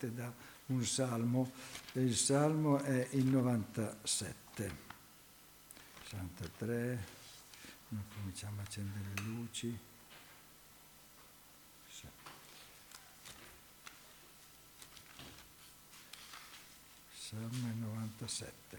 tratte da un salmo, e il salmo è il 97. 63, cominciamo a accendere le luci. Sì. Salmo 97.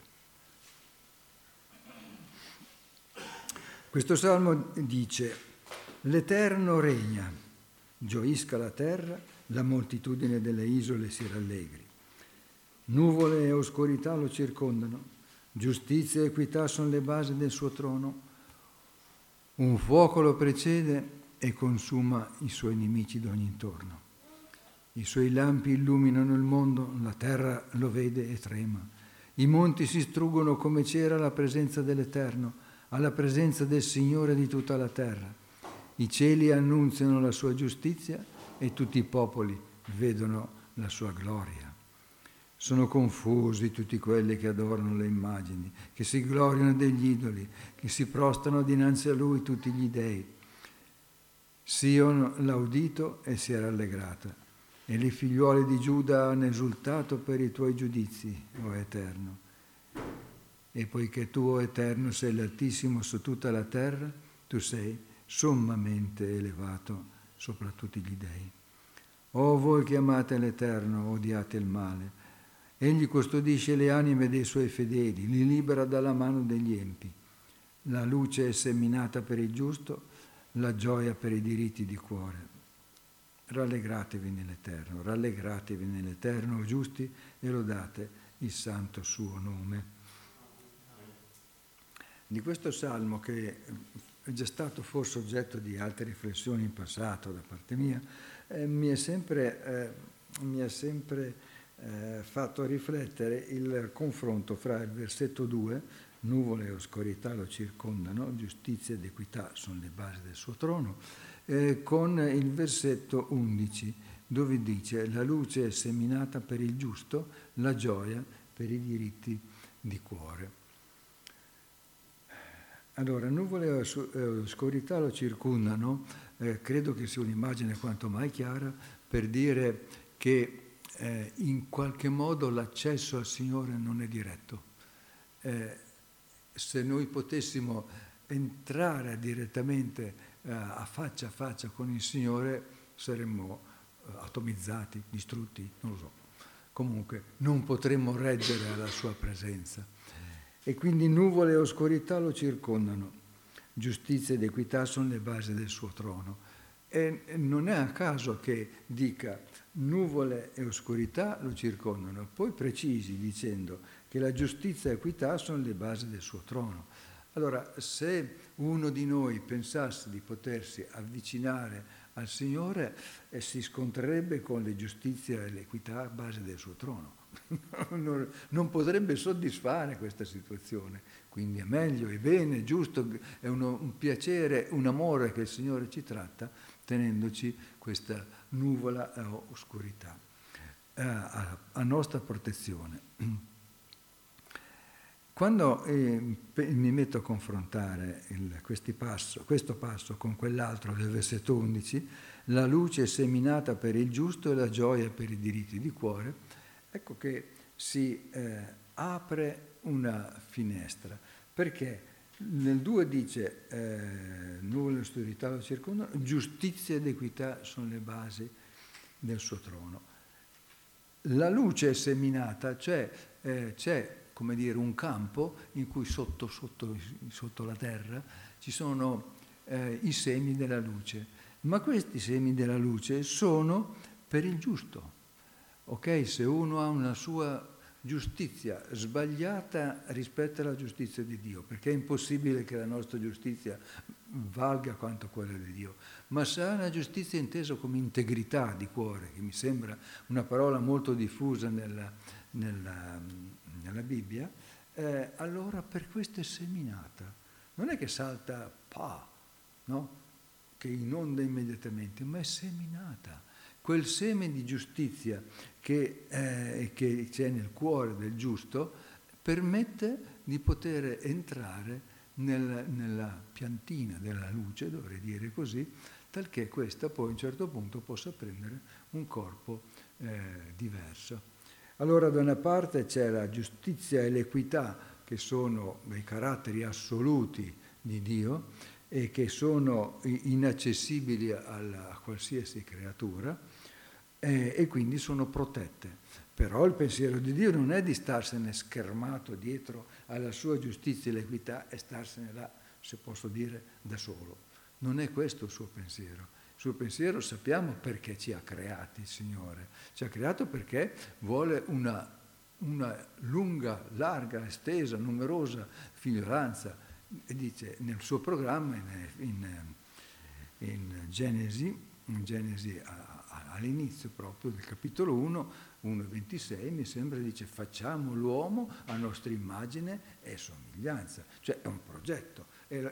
Questo salmo dice: l'Eterno regna, gioisca la terra, la moltitudine delle isole si rallegri. Nuvole e oscurità lo circondano, giustizia e equità sono le basi del suo trono. Un fuoco lo precede e consuma i suoi nemici d'ogni intorno. I suoi lampi illuminano il mondo, la terra lo vede e trema. I monti si struggono come cera alla presenza dell'Eterno, alla presenza del Signore di tutta la terra. I cieli annunziano la sua giustizia e tutti i popoli vedono la sua gloria. Sono confusi tutti quelli che adorano le immagini, che si gloriano degli idoli, che si prostrano dinanzi a lui tutti gli dei. Sion l'ha udito e si è rallegrata, e le figliuole di Giuda hanno esultato per i tuoi giudizi, o Eterno. E poiché tu, o Eterno, sei l'Altissimo su tutta la terra, tu sei sommamente elevato sopra tutti gli dei. O voi che amate l'Eterno, odiate il male. Egli custodisce le anime dei suoi fedeli, li libera dalla mano degli empi. La luce è seminata per il giusto, la gioia per i diritti di cuore. Rallegratevi nell'Eterno, giusti, e lodate il santo suo nome. Di questo salmo, che è già stato forse oggetto di altre riflessioni in passato da parte mia, mi è sempre fatto riflettere il confronto fra il versetto 2, nuvole e oscurità lo circondano, giustizia ed equità sono le basi del suo trono, con il versetto 11, dove dice: la luce è seminata per il giusto, la gioia per i diritti di cuore. Allora, nuvole e oscurità lo circondano, credo che sia un'immagine quanto mai chiara per dire che in qualche modo l'accesso al Signore non è diretto. Se noi potessimo entrare direttamente a faccia con il Signore, saremmo atomizzati, distrutti, non lo so. Comunque non potremmo reggere alla sua presenza. E quindi nuvole e oscurità lo circondano, giustizia ed equità sono le basi del suo trono. E non è a caso che dica nuvole e oscurità lo circondano, poi precisi dicendo che la giustizia e equità sono le basi del suo trono. Allora, se uno di noi pensasse di potersi avvicinare al Signore, si scontrerebbe con le giustizia e l'equità a base del suo trono. Non potrebbe soddisfare questa situazione. Quindi è meglio, è bene, è giusto, è un piacere, un amore che il Signore ci tratta, tenendoci questa nuvola o oscurità a nostra protezione. Quando mi metto a confrontare questo passo con quell'altro del versetto 11, la luce è seminata per il giusto e la gioia per i diritti di cuore, ecco che si apre una finestra, perché nel 2 dice nuvole e oscurità lo circondano, giustizia ed equità sono le basi del suo trono. La luce è seminata, cioè c'è, come dire, un campo in cui sotto la terra ci sono i semi della luce, ma questi semi della luce sono per il giusto. Ok, se uno ha una sua giustizia sbagliata rispetto alla giustizia di Dio, perché è impossibile che la nostra giustizia valga quanto quella di Dio, ma se ha una giustizia intesa come integrità di cuore, che mi sembra una parola molto diffusa nella Bibbia, allora per questo è seminata. Non è che salta, no? Che inonda immediatamente, ma è seminata. Quel seme di giustizia che c'è nel cuore del giusto permette di poter entrare nella piantina della luce, dovrei dire così, talché questa poi a un certo punto possa prendere un corpo diverso. Allora da una parte c'è la giustizia e l'equità, che sono dei caratteri assoluti di Dio e che sono inaccessibili a qualsiasi creatura, e quindi sono protette. Però il pensiero di Dio non è di starsene schermato dietro alla sua giustizia e l'equità e starsene là, se posso dire, da solo. Non è questo il suo pensiero. Il suo pensiero sappiamo perché ci ha creati il Signore. Ci ha creato perché vuole una lunga, larga, estesa, numerosa figliolanza. E dice nel suo programma, in Genesi all'inizio proprio del capitolo 1:26, mi sembra, dice facciamo l'uomo a nostra immagine e somiglianza. Cioè è un progetto.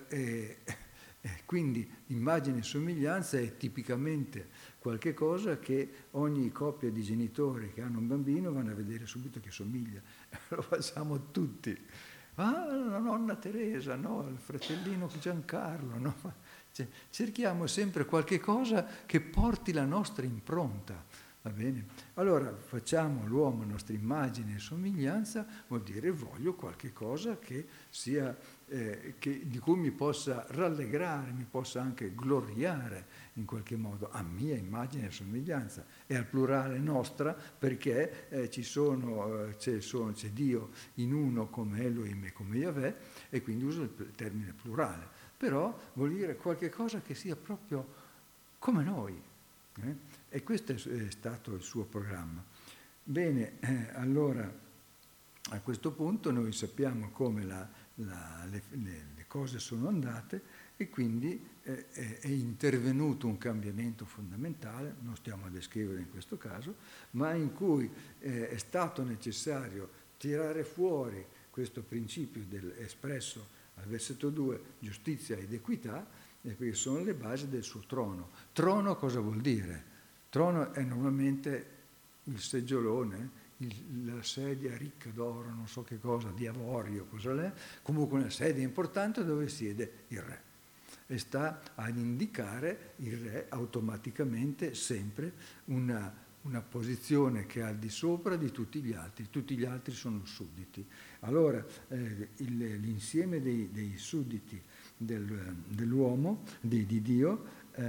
Quindi immagine e somiglianza è tipicamente qualche cosa che ogni coppia di genitori che hanno un bambino vanno a vedere subito che somiglia. Lo facciamo tutti. Ah, la nonna Teresa, no, il fratellino Giancarlo, no? Cioè, cerchiamo sempre qualche cosa che porti la nostra impronta, va bene? Allora facciamo l'uomo a nostra immagine e somiglianza, vuol dire voglio qualche cosa che sia di cui mi possa rallegrare, mi possa anche gloriare in qualche modo, a mia immagine e somiglianza, e al plurale nostra, perché c'è Dio in uno come Elohim e come Yahweh, e quindi uso il termine plurale. Però vuol dire qualche cosa che sia proprio come noi. E questo è stato il suo programma. Bene, allora a questo punto noi sappiamo come le cose sono andate e quindi è intervenuto un cambiamento fondamentale, non stiamo a descrivere in questo caso, ma in cui è stato necessario tirare fuori questo principio espresso al versetto 2, giustizia ed equità, perché sono le basi del suo trono. Trono cosa vuol dire? Trono è normalmente il seggiolone, la sedia ricca d'oro, non so che cosa, di avorio, cosa è, comunque una sedia importante dove siede il re. E sta ad indicare il re automaticamente sempre una posizione che è al di sopra di tutti gli altri sono sudditi. Allora l'insieme dei sudditi dell'uomo, di Dio,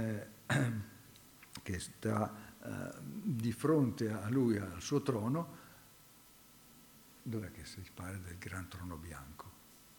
che sta di fronte a lui, al suo trono, dov'è che si parla del gran trono bianco?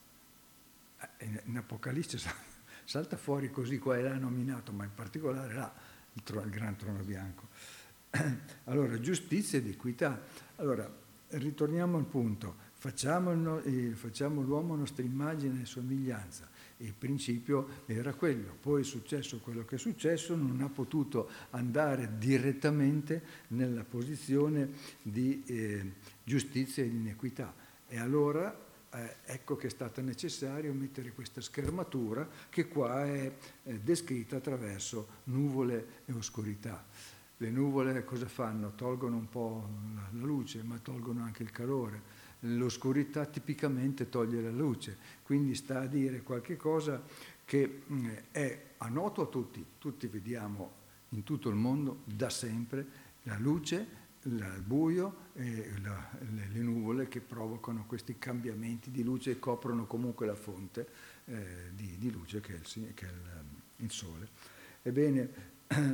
In Apocalisse salta fuori così, qua e là nominato, ma in particolare là il gran trono bianco. Allora, giustizia ed equità. Allora, ritorniamo al punto, facciamo l'uomo a nostra immagine e somiglianza. Il principio era quello, poi è successo quello che è successo, non ha potuto andare direttamente nella posizione di giustizia ed inequità. E allora ecco che è stato necessario mettere questa schermatura che qua è descritta attraverso nuvole e oscurità. Le nuvole cosa fanno? Tolgono un po' la luce, ma tolgono anche il calore. L'oscurità tipicamente toglie la luce, quindi sta a dire qualche cosa che è a noto a tutti vediamo in tutto il mondo da sempre la luce, il buio e le nuvole che provocano questi cambiamenti di luce e coprono comunque la fonte di luce che è il sole. Ebbene,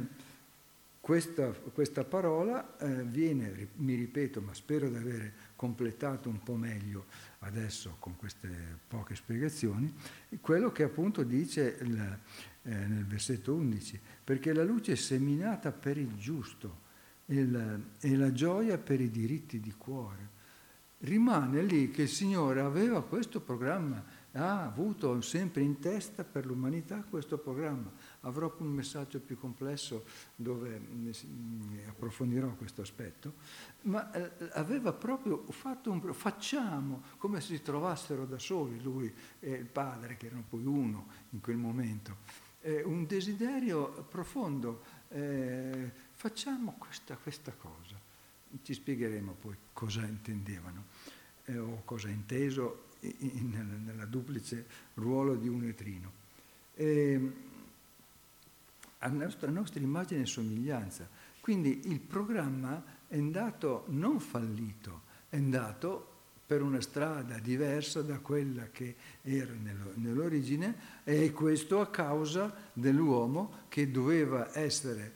questa parola viene, mi ripeto, ma spero di aver completato un po' meglio adesso con queste poche spiegazioni, quello che appunto dice nel versetto 11, perché la luce è seminata per il giusto e la gioia per i diritti di cuore. Rimane lì che il Signore aveva questo programma, ha avuto sempre in testa per l'umanità questo programma. Avrò un messaggio più complesso dove approfondirò questo aspetto, ma aveva proprio fatto facciamo, come se si trovassero da soli, lui e il padre, che erano poi uno in quel momento. Un desiderio profondo, facciamo questa cosa. Ci spiegheremo poi cosa intendevano o cosa ha inteso nella duplice ruolo di uno e trino. A nostra immagine e somiglianza, Quindi il programma è andato non fallito, è andato per una strada diversa da quella che era nell'origine, e questo a causa dell'uomo che doveva essere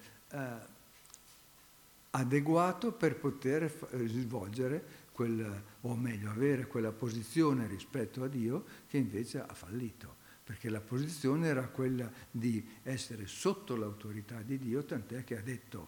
adeguato per poter svolgere o meglio avere quella posizione rispetto a Dio, che invece ha fallito, perché la posizione era quella di essere sotto l'autorità di Dio, tant'è che ha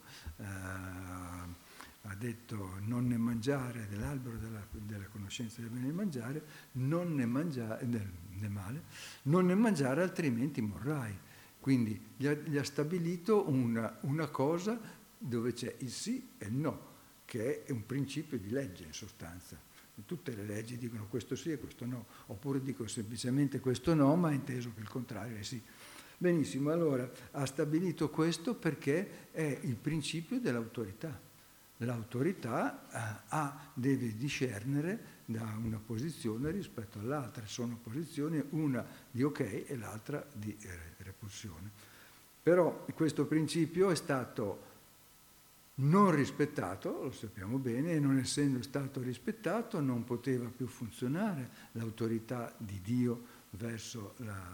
detto non ne mangiare dell'albero della conoscenza del bene e del mangiare, non ne mangiare del male, non ne mangiare altrimenti morrai. Quindi gli ha stabilito una cosa dove c'è il sì e il no, che è un principio di legge in sostanza. Tutte le leggi dicono questo sì e questo no, oppure dicono semplicemente questo no, ma inteso che il contrario è sì. Benissimo, allora ha stabilito questo perché è il principio dell'autorità. L'autorità deve discernere da una posizione rispetto all'altra. Sono posizioni, una di ok e l'altra di repulsione. Però questo principio è stato non rispettato, lo sappiamo bene, e non essendo stato rispettato non poteva più funzionare l'autorità di Dio verso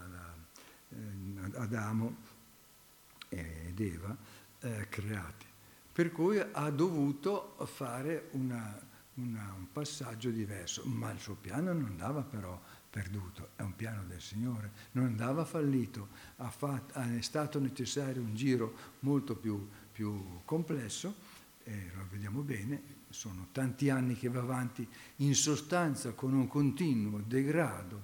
Adamo ed Eva creati. Per cui ha dovuto fare un passaggio diverso, ma il suo piano non andava però perduto, è un piano del Signore, non andava fallito, è stato necessario un giro molto più complesso, e lo vediamo bene, sono tanti anni che va avanti in sostanza con un continuo degrado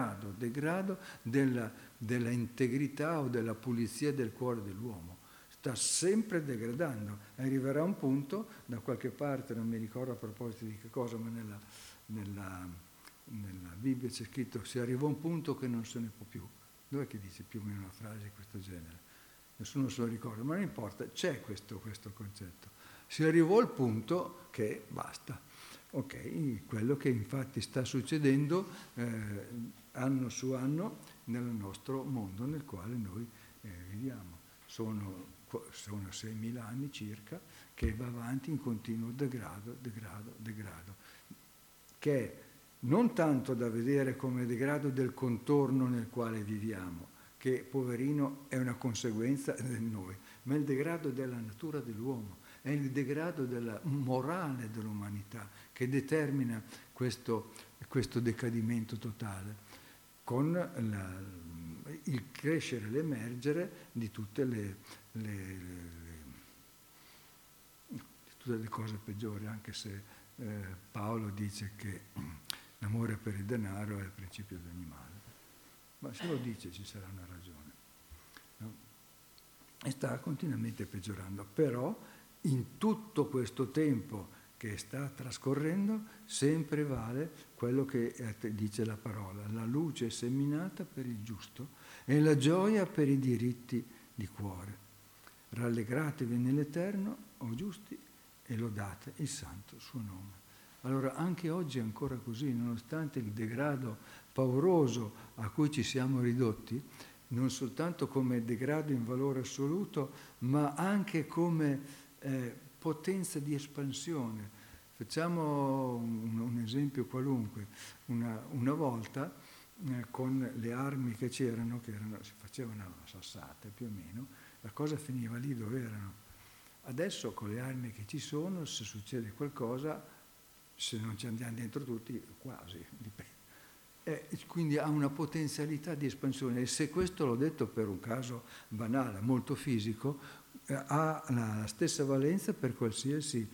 della integrità o della pulizia del cuore dell'uomo. Sta sempre degradando, arriverà un punto, da qualche parte, non mi ricordo a proposito di che cosa, ma nella Bibbia c'è scritto: si arrivò a un punto che non se ne può più. Dov'è che dice più o meno una frase di questo genere? Nessuno se lo ricorda, ma non importa, c'è questo concetto. Si arrivò al punto che basta. Ok, quello che infatti sta succedendo anno su anno nel nostro mondo nel quale noi viviamo. Sono 6.000 anni circa che va avanti in continuo degrado, che è non tanto da vedere come degrado del contorno nel quale viviamo, che poverino è una conseguenza di noi, ma il degrado della natura dell'uomo, è il degrado della morale dell'umanità che determina questo decadimento totale, con il crescere, l'emergere di tutte le cose peggiori, anche se Paolo dice che l'amore per il denaro è il principio di ogni male. Ma se lo dice ci sarà una ragione. No? E sta continuamente peggiorando. Però in tutto questo tempo che sta trascorrendo sempre vale quello che dice la parola: la luce è seminata per il giusto e la gioia per i diritti di cuore. Rallegratevi nell'Eterno, o giusti, e lodate il santo suo nome. Allora anche oggi è ancora così, nonostante il degrado pauroso a cui ci siamo ridotti, non soltanto come degrado in valore assoluto, ma anche come potenza di espansione. Facciamo un esempio qualunque. Una volta con le armi che c'erano, si facevano sassate più o meno, la cosa finiva lì dove erano. Adesso con le armi che ci sono, se succede qualcosa, se non ci andiamo dentro tutti, quasi, dipende. Quindi ha una potenzialità di espansione, e se questo l'ho detto per un caso banale, molto fisico, ha la stessa valenza per qualsiasi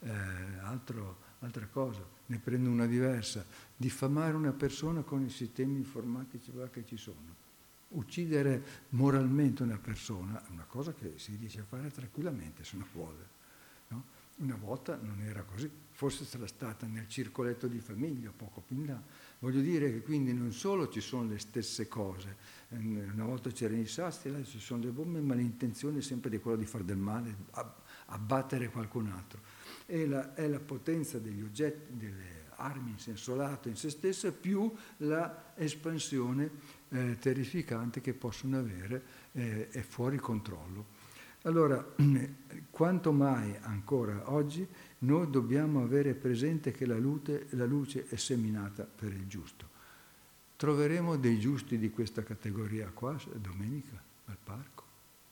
altra cosa. Ne prendo una diversa: diffamare una persona con i sistemi informatici che ci sono. Uccidere moralmente una persona è una cosa che si riesce a fare tranquillamente se uno vuole. No? Una volta non era così, forse sarà stata nel circoletto di famiglia, poco più in là. Voglio dire che quindi non solo ci sono le stesse cose, una volta c'erano i sassi, adesso ci sono le bombe, ma l'intenzione è sempre di quella di fare del male, abbattere qualcun altro. È la potenza degli oggetti, delle armi in senso lato in se stesse, più la espansione terrificante che possono avere, è fuori controllo. Allora, quanto mai ancora oggi noi dobbiamo avere presente che la luce è seminata per il giusto. Troveremo dei giusti di questa categoria qua domenica al parco.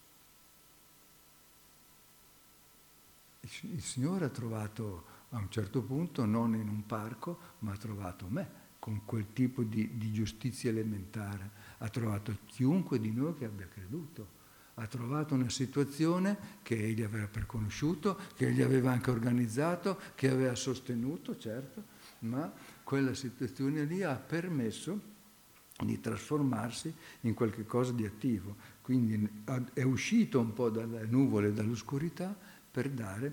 Il Signore ha trovato a un certo punto, non in un parco, ma ha trovato me con quel tipo di giustizia elementare. Ha trovato chiunque di noi che abbia creduto. Ha trovato una situazione che egli aveva preconosciuto, che egli aveva anche organizzato, che aveva sostenuto, certo, ma quella situazione lì ha permesso di trasformarsi in qualche cosa di attivo. Quindi è uscito un po' dalle nuvole, dall'oscurità, per dare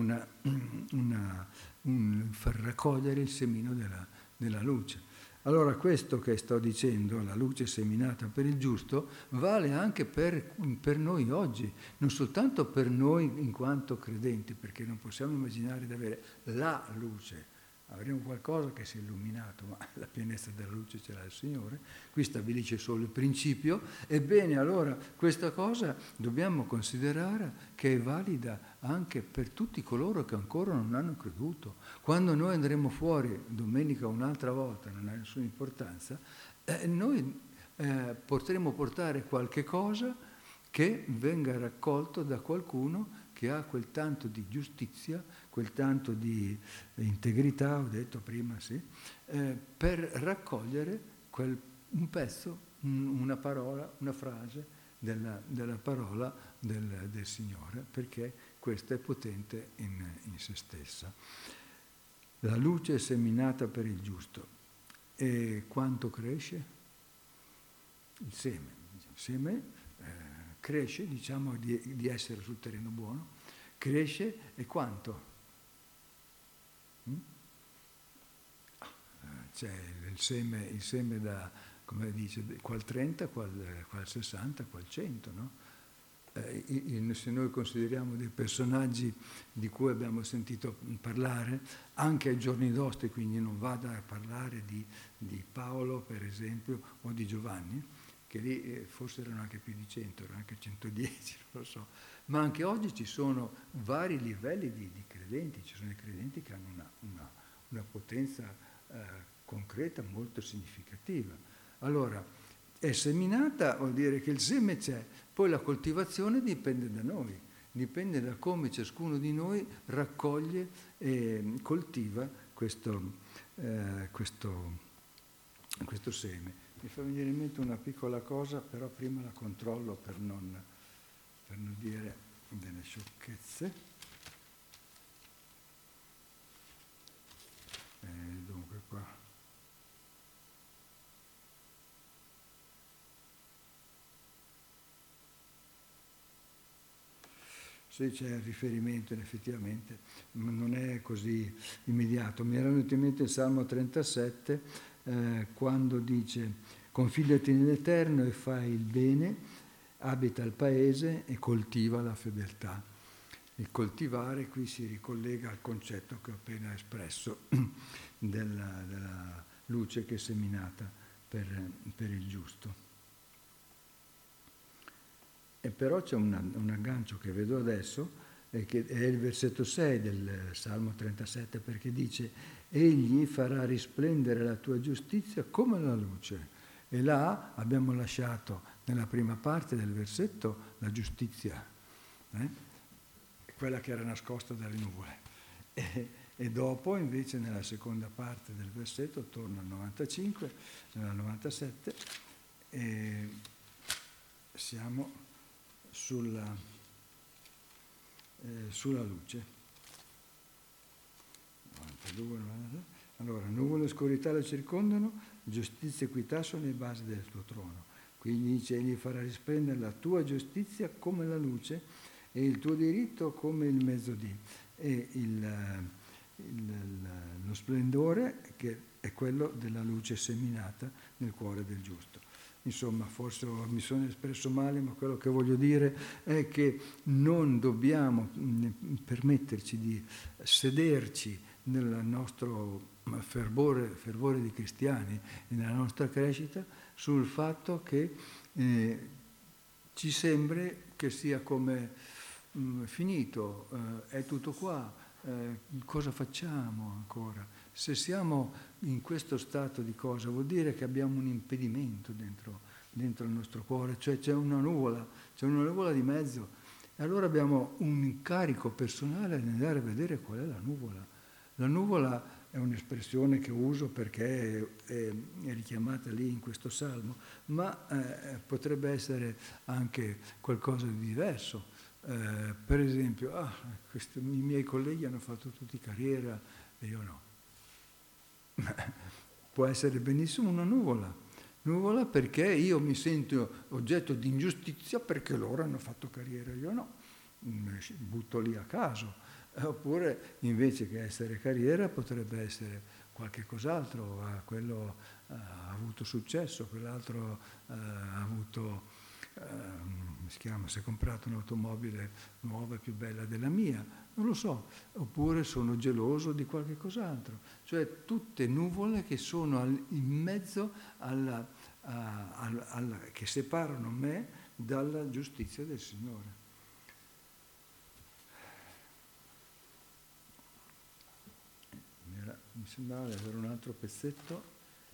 far raccogliere il semino della luce. Allora questo che sto dicendo, la luce seminata per il giusto, vale anche per noi oggi, non soltanto per noi in quanto credenti, perché non possiamo immaginare di avere la luce. Avremo qualcosa che si è illuminato, ma la pienezza della luce ce l'ha il Signore. Qui stabilisce solo il principio. Ebbene, allora, questa cosa dobbiamo considerare che è valida anche per tutti coloro che ancora non hanno creduto. Quando noi andremo fuori, domenica un'altra volta, non ha nessuna importanza, noi potremo portare qualche cosa che venga raccolto da qualcuno che ha quel tanto di giustizia, quel tanto di integrità, ho detto prima, sì, per raccogliere un pezzo, una parola, una frase della parola del Signore, perché questa è potente in se stessa. La luce è seminata per il giusto. E quanto cresce? Il seme. Il seme cresce, diciamo di essere sul terreno buono, cresce e quanto? C'è il seme da, come dice, qual 30, qual 60, qual 100, no? Se noi consideriamo dei personaggi di cui abbiamo sentito parlare, anche ai giorni nostri, quindi non vado a parlare di Paolo, per esempio, o di Giovanni, che lì forse erano anche più di 100, erano anche 110, non lo so. Ma anche oggi ci sono vari livelli di credenti, ci sono i credenti che hanno una potenza concreta molto significativa. Allora, è seminata, vuol dire che il seme c'è, poi la coltivazione dipende da noi, dipende da come ciascuno di noi raccoglie e coltiva questo seme. Mi fa venire in mente una piccola cosa, però prima la controllo per non dire delle sciocchezze. Dunque qua. Sì, c'è il riferimento effettivamente, ma non è così immediato. Mi era venuto in mente il Salmo 37, quando dice: confidati nell'Eterno e fai il bene, abita il paese e coltiva la fedeltà. Il coltivare qui si ricollega al concetto che ho appena espresso della luce che è seminata per il giusto. E però c'è un aggancio che vedo adesso, che è il versetto 6 del Salmo 37, perché dice: egli farà risplendere la tua giustizia come la luce. E là abbiamo lasciato nella prima parte del versetto la giustizia, quella che era nascosta dalle nuvole. E dopo invece nella seconda parte del versetto, torna al 95, al 97, e siamo sulla luce. 92, 93. Allora, nuvole e oscurità la circondano, giustizia e equità sono le basi del tuo trono. Quindi dice: egli farà risplendere la tua giustizia come la luce e il tuo diritto come il mezzodì. E lo splendore che è quello della luce seminata nel cuore del giusto. Insomma, forse mi sono espresso male, ma quello che voglio dire è che non dobbiamo permetterci di sederci nel nostro fervore di cristiani e nella nostra crescita sul fatto che ci sembri che sia come finito, è tutto qua, cosa facciamo ancora? Se siamo in questo stato di cosa, vuol dire che abbiamo un impedimento dentro il nostro cuore, cioè c'è una nuvola di mezzo. E allora abbiamo un incarico personale di andare a vedere qual è la nuvola. La nuvola è un'espressione che uso perché è richiamata lì in questo salmo, ma potrebbe essere anche qualcosa di diverso. Per esempio, i miei colleghi hanno fatto tutti carriera e io no. Può essere benissimo una nuvola perché io mi sento oggetto di ingiustizia perché loro hanno fatto carriera, io no, mi butto lì a caso. Oppure invece che essere carriera potrebbe essere qualche cos'altro, quello ha avuto successo, quell'altro ha avuto, si è comprato un'automobile nuova e più bella della mia, non lo so, oppure sono geloso di qualche cos'altro, cioè tutte nuvole che sono in mezzo che separano me dalla giustizia del Signore. Mi sembrava di avere un altro pezzetto.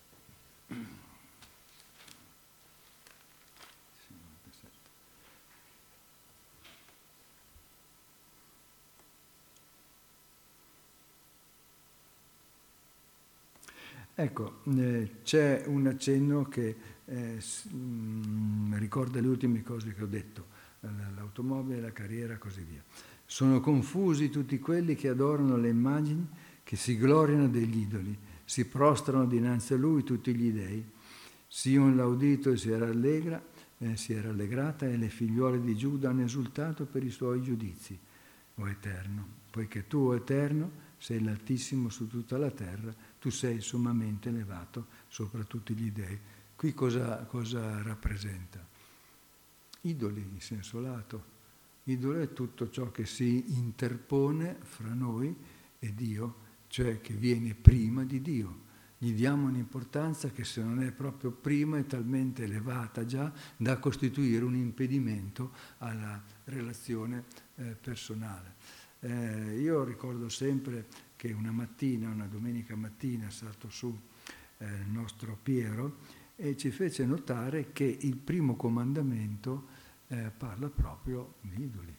Ecco, c'è un accenno che ricorda le ultime cose che ho detto, l'automobile, la carriera e così via. Sono confusi tutti quelli che adorano le immagini, che si gloriano degli idoli, si prostrano dinanzi a lui tutti gli dei. Sion l'ha udito e si era rallegrata e le figliuole di Giuda hanno esultato per i suoi giudizi, o Eterno, poiché tu, o Eterno, sei l'Altissimo su tutta la terra, tu sei sommamente elevato sopra tutti gli dei. Qui cosa rappresenta? Idoli in senso lato. Idolo è tutto ciò che si interpone fra noi e Dio, cioè che viene prima di Dio. Gli diamo un'importanza che se non è proprio prima è talmente elevata già da costituire un impedimento alla relazione personale. Io ricordo sempre che una domenica mattina, è stato su il nostro Piero e ci fece notare che il primo comandamento parla proprio di idoli.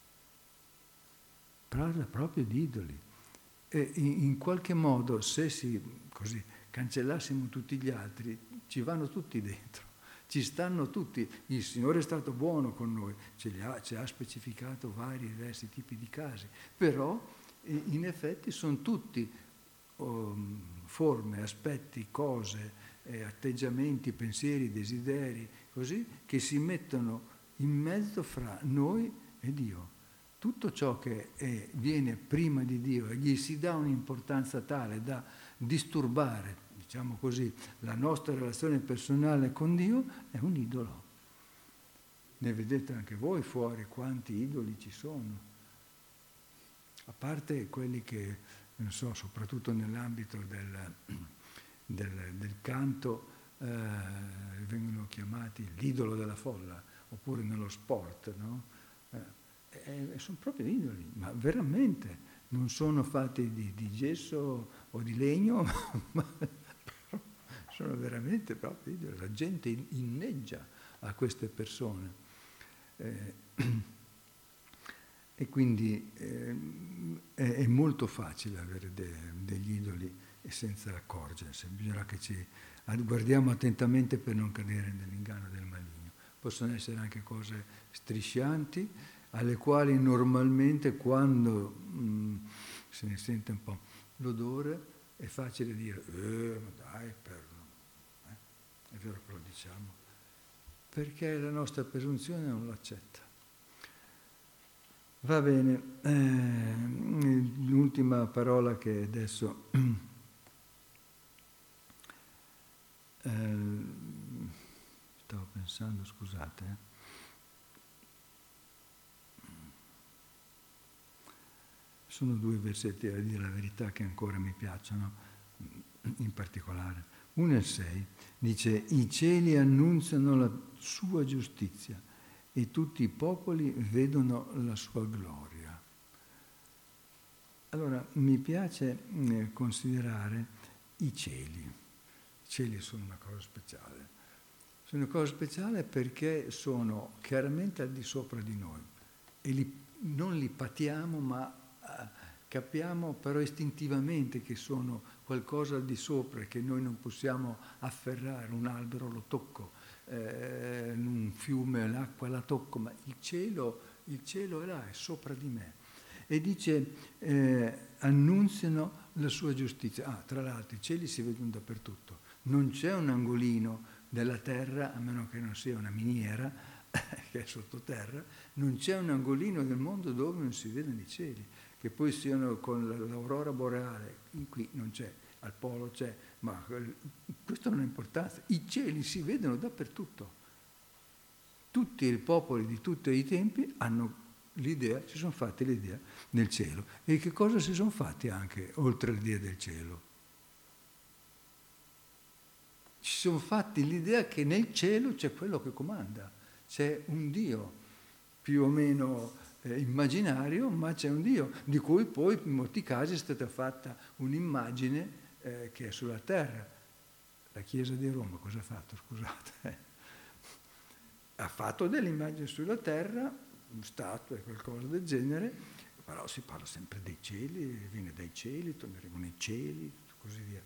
Parla proprio di idoli. E in qualche modo, se così cancellassimo tutti gli altri, ci vanno tutti dentro. Ci stanno tutti, il Signore è stato buono con noi, ci ha specificato vari diversi tipi di casi, però in effetti sono tutti forme, aspetti, cose, atteggiamenti, pensieri, desideri, così, che si mettono in mezzo fra noi e Dio. Tutto ciò che viene prima di Dio e gli si dà un'importanza tale da disturbare, diciamo così, la nostra relazione personale con Dio, è un idolo. Ne vedete anche voi fuori quanti idoli ci sono. A parte quelli che, non so, soprattutto nell'ambito del canto, vengono chiamati l'idolo della folla, oppure nello sport, no? Sono proprio idoli, ma veramente, non sono fatti di gesso o di legno, ma sono veramente proprio idoli. La gente inneggia a queste persone. E quindi è molto facile avere degli idoli e senza accorgersi. Bisogna che ci guardiamo attentamente per non cadere nell'inganno del maligno. Possono essere anche cose striscianti, alle quali normalmente quando se ne sente un po' l'odore è facile dire ma dai, è vero che lo diciamo, perché la nostra presunzione non l'accetta. Va bene, l'ultima parola che adesso stavo pensando, scusate. Sono due versetti, a dire la verità, che ancora mi piacciono, in particolare. Uno è il 6, dice: i cieli annunziano la sua giustizia e tutti i popoli vedono la sua gloria. Allora, mi piace considerare i cieli. I cieli sono una cosa speciale. Sono una cosa speciale perché sono chiaramente al di sopra di noi e non li patiamo, ma capiamo però istintivamente che sono qualcosa al di sopra, che noi non possiamo afferrare. Un albero lo tocco, un fiume, l'acqua la tocco, ma il cielo è là, è sopra di me. E dice, annunziano la sua giustizia. Tra l'altro i cieli si vedono dappertutto. Non c'è un angolino della terra, a meno che non sia una miniera, che è sottoterra, non c'è un angolino del mondo dove non si vedono i cieli, che poi siano con l'aurora boreale, qui non c'è, al polo c'è, ma questo non ha importanza. I cieli si vedono dappertutto. Tutti i popoli di tutti i tempi hanno l'idea, si sono fatti l'idea del cielo. E che cosa si sono fatti anche oltre l'idea del cielo? Ci sono fatti l'idea che nel cielo c'è quello che comanda, c'è un Dio più o meno immaginario, ma c'è un Dio di cui poi in molti casi è stata fatta un'immagine che è sulla terra. La Chiesa di Roma cosa ha fatto? Scusate. Ha fatto delle immagini sulla terra, statue, qualcosa del genere, però si parla sempre dei cieli, viene dai cieli, torneremo nei cieli, così via.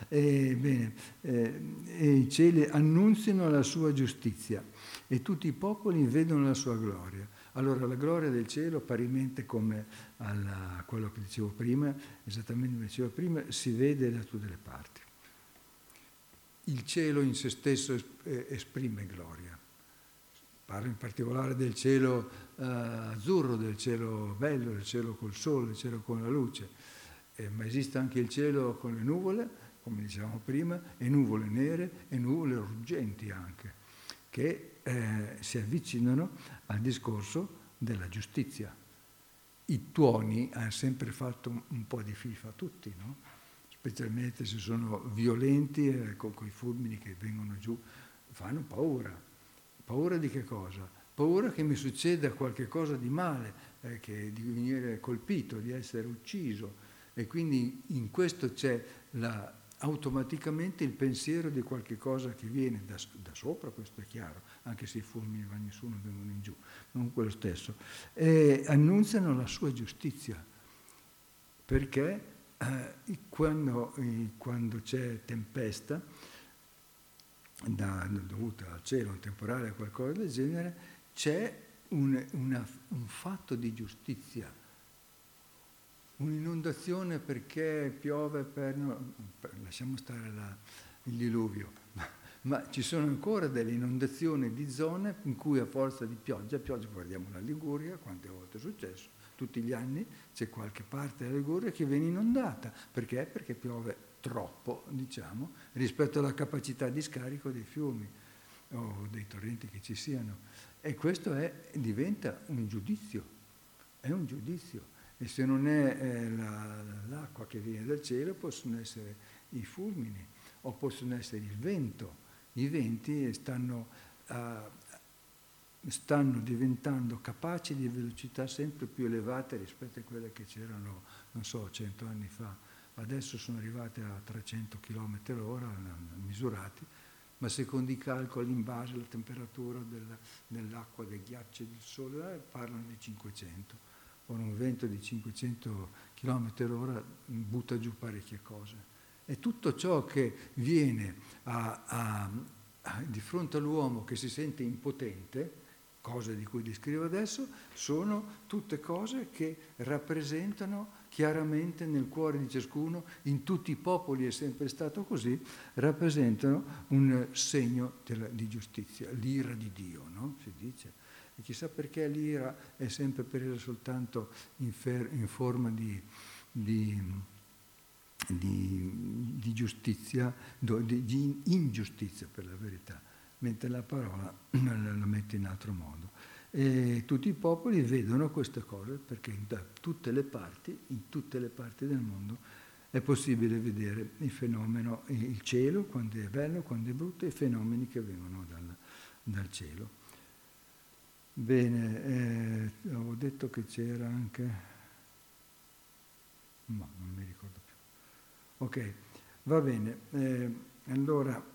E i cieli annunziano la sua giustizia e tutti i popoli vedono la sua gloria. Allora la gloria del cielo, parimente come quello che dicevo prima, esattamente come dicevo prima, si vede da tutte le parti. Il cielo in se stesso esprime gloria. Parlo in particolare del cielo azzurro, del cielo bello, del cielo col sole, del cielo con la luce. Ma esiste anche il cielo con le nuvole, come dicevamo prima, e nuvole nere e nuvole ruggenti anche, che si avvicinano al discorso della giustizia. I tuoni hanno sempre fatto un po' di FIFA a tutti, no? Specialmente se sono violenti, con i fulmini che vengono giù, fanno paura. Paura di che cosa? Paura che mi succeda qualche cosa di male, di venire colpito, di essere ucciso. E quindi in questo c'è automaticamente il pensiero di qualche cosa che viene da sopra, questo è chiaro, anche se i fulmini vanno in su, non vengono in giù, non quello stesso. E annunziano la sua giustizia, perché quando c'è tempesta, dovuta al cielo, un temporale o qualcosa del genere, c'è un fatto di giustizia, un'inondazione perché piove lasciamo stare il diluvio, ma ci sono ancora delle inondazioni di zone in cui a forza di pioggia, guardiamo la Liguria, quante volte è successo, tutti gli anni c'è qualche parte della Liguria che viene inondata, perché? Perché piove troppo, diciamo, rispetto alla capacità di scarico dei fiumi o dei torrenti che ci siano. E questo diventa un giudizio, è un giudizio. E se non è l'acqua che viene dal cielo, possono essere i fulmini o possono essere il vento. I venti stanno diventando capaci di velocità sempre più elevate rispetto a quelle che c'erano, 100 anni fa. Adesso sono arrivate a 300 km all'ora, misurati, ma secondo i calcoli in base alla temperatura dell'acqua, dei ghiacci, del sole, parlano di 500. Ora un vento di 500 km all'ora butta giù parecchie cose. E tutto ciò che viene di fronte all'uomo che si sente impotente, cose di cui descrivo adesso, sono tutte cose che rappresentano chiaramente nel cuore di ciascuno, in tutti i popoli è sempre stato così, rappresentano un segno di giustizia, l'ira di Dio, no? Si dice. E chissà perché l'ira è sempre presa soltanto in forma di giustizia, di ingiustizia per la verità, mentre la parola la mette in altro modo. E tutti i popoli vedono queste cose perché da tutte le parti, in tutte le parti del mondo, è possibile vedere il fenomeno, il cielo, quando è bello, quando è brutto, e i fenomeni che vengono dal cielo. Bene, avevo detto che c'era anche... ma non mi ricordo più. Ok, va bene. Allora,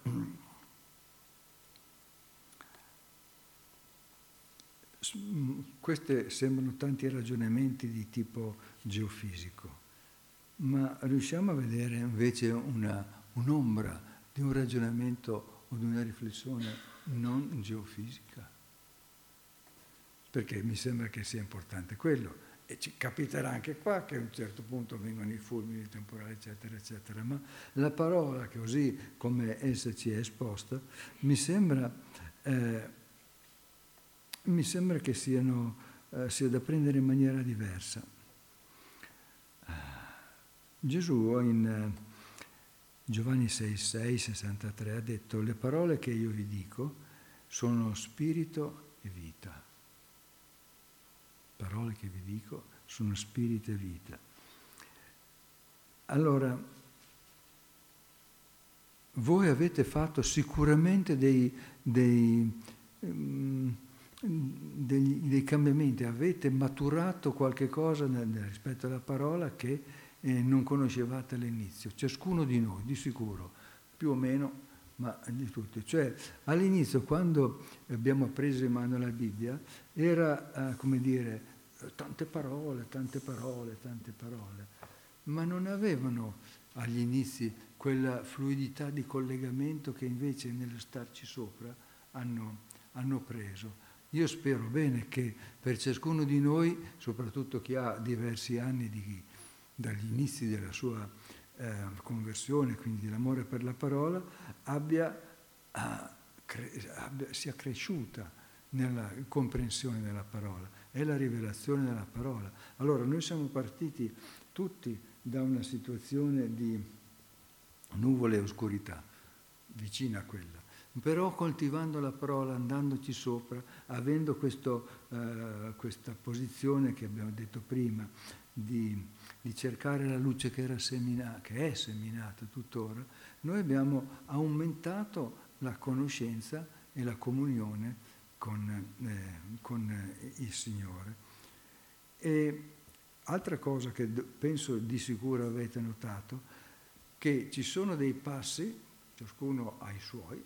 questi sembrano tanti ragionamenti di tipo geofisico, ma riusciamo a vedere invece un'ombra di un ragionamento o di una riflessione non geofisica? Perché mi sembra che sia importante quello. E ci capiterà anche qua che a un certo punto vengono i fulmini, i temporali, eccetera, eccetera. Ma la parola, così come essa ci è esposta, mi sembra che sia da prendere in maniera diversa. Gesù in Giovanni 6,6, 63 ha detto: le parole che io vi dico sono spirito e vita. Parole che vi dico sono spirito e vita. Allora, voi avete fatto sicuramente dei cambiamenti, avete maturato qualche cosa rispetto alla parola che non conoscevate all'inizio, ciascuno di noi, di sicuro, più o meno, ma di tutti. Cioè, all'inizio, quando abbiamo preso in mano la Bibbia, era, come dire, tante parole, ma non avevano agli inizi quella fluidità di collegamento che invece nello starci sopra hanno preso. Io spero bene che per ciascuno di noi, soprattutto chi ha diversi anni dagli inizi della sua conversione, quindi dell'amore per la parola, sia cresciuta nella comprensione della parola e la rivelazione della parola. Allora, noi siamo partiti tutti da una situazione di nuvole e oscurità, vicina a quella. Però coltivando la parola, andandoci sopra, avendo questa posizione che abbiamo detto prima, di cercare la luce che è seminata tuttora, noi abbiamo aumentato la conoscenza e la comunione con il Signore. E altra cosa che penso di sicuro avete notato, che ci sono dei passi, ciascuno ha i suoi,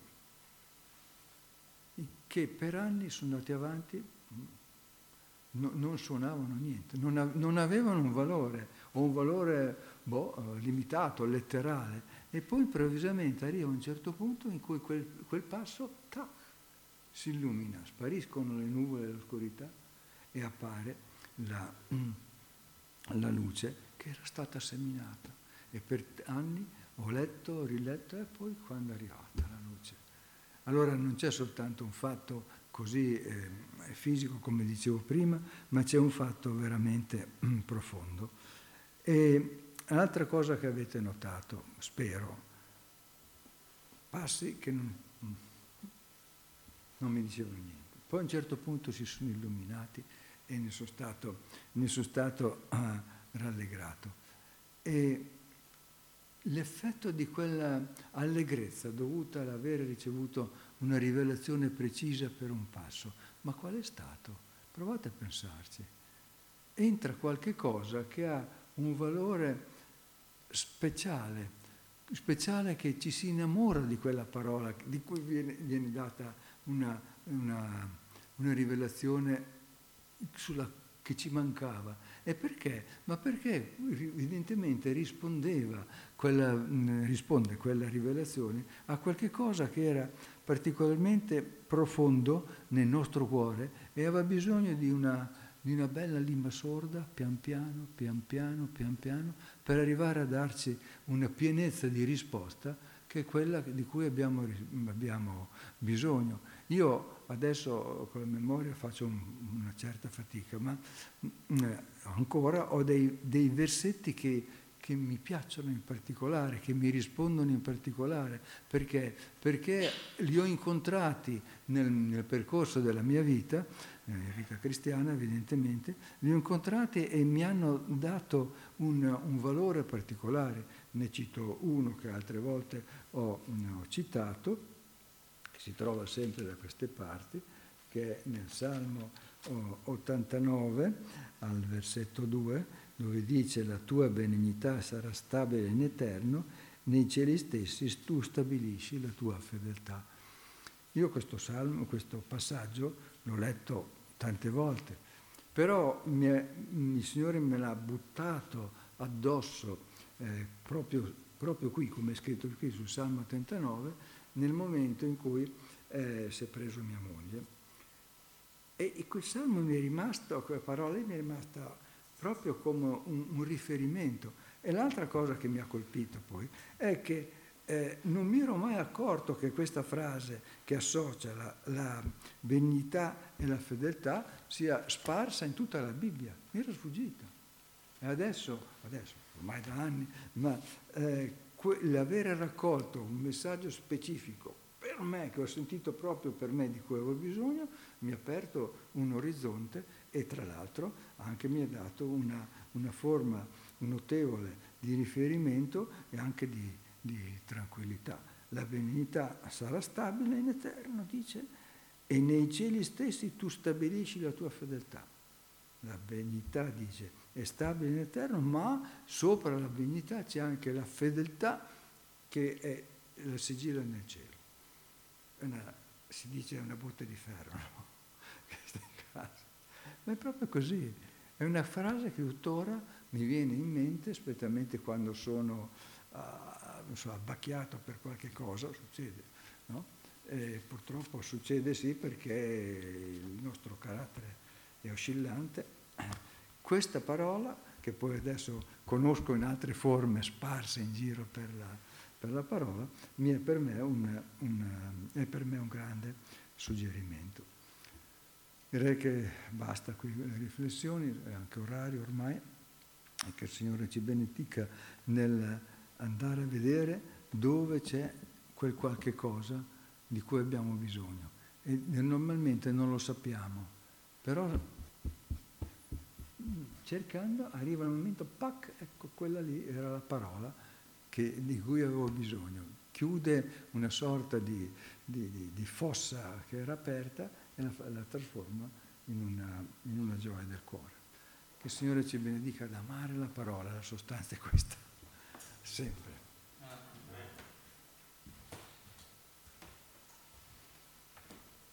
che per anni sono andati avanti, non suonavano niente, non avevano un valore, o un valore limitato, letterale, e poi improvvisamente arriva un certo punto in cui quel passo si illumina, spariscono le nuvole dell'oscurità e appare la luce che era stata seminata. E per anni ho letto, riletto, e poi quando è arrivata la luce. Allora non c'è soltanto un fatto così fisico, come dicevo prima, ma c'è un fatto veramente profondo. E un'altra cosa che avete notato, spero, passi che non mi dicevano niente. Poi a un certo punto si sono illuminati e ne sono stato rallegrato. E l'effetto di quella allegrezza dovuta all'avere ricevuto una rivelazione precisa per un passo, ma qual è stato? Provate a pensarci. Entra qualche cosa che ha un valore speciale che ci si innamora di quella parola, di cui viene data una rivelazione che ci mancava. E perché? Ma perché evidentemente risponde quella rivelazione a qualche cosa che era particolarmente profondo nel nostro cuore e aveva bisogno di una bella lima sorda, pian piano, per arrivare a darci una pienezza di risposta che è quella di cui abbiamo bisogno. Io adesso con la memoria faccio una certa fatica, ma ancora ho dei versetti che mi piacciono in particolare, che mi rispondono in particolare, perché li ho incontrati nel percorso della mia vita cristiana evidentemente, li ho incontrati e mi hanno dato un valore particolare. Ne cito uno che altre volte ho citato, che si trova sempre da queste parti, che è nel Salmo 89, al versetto 2, dove dice: la tua benignità sarà stabile in eterno, nei cieli stessi tu stabilisci la tua fedeltà. Io questo passaggio l'ho letto tante volte, però il Signore me l'ha buttato addosso proprio qui, come è scritto qui sul Salmo 89, nel momento in cui si è preso mia moglie. E quel salmo mi è rimasto, quella parola lì mi è rimasta proprio come un riferimento. E l'altra cosa che mi ha colpito poi è che non mi ero mai accorto che questa frase che associa la benignità e la fedeltà sia sparsa in tutta la Bibbia. Mi era sfuggita. E adesso, ormai da anni, ma l'avere raccolto un messaggio specifico per me, che ho sentito proprio per me, di cui avevo bisogno, mi ha aperto un orizzonte e tra l'altro anche mi ha dato una forma notevole di riferimento e anche di tranquillità. La benignità sarà stabile in eterno, dice, e nei cieli stessi tu stabilisci la tua fedeltà. La benignità, dice, è stabile in eterno, ma sopra la benignità c'è anche la fedeltà che è la sigilla nel cielo. Si dice una botte di ferro, no? Ma è proprio così. È una frase che tuttora mi viene in mente, specialmente quando sono abbacchiato per qualche cosa, succede, no? E purtroppo succede sì, perché il nostro carattere è oscillante. Questa parola, che poi adesso conosco in altre forme sparse in giro per la parola, è per me un grande suggerimento. Direi che basta qui le riflessioni, è anche orario ormai, e che il Signore ci benedica nel andare a vedere dove c'è quel qualche cosa di cui abbiamo bisogno. E normalmente non lo sappiamo, però cercando arriva il momento, pac, ecco, quella lì era la parola di cui avevo bisogno. Chiude una sorta di fossa che era aperta e la trasforma in una gioia del cuore. Che il Signore ci benedica ad amare la parola, la sostanza è questa, sempre.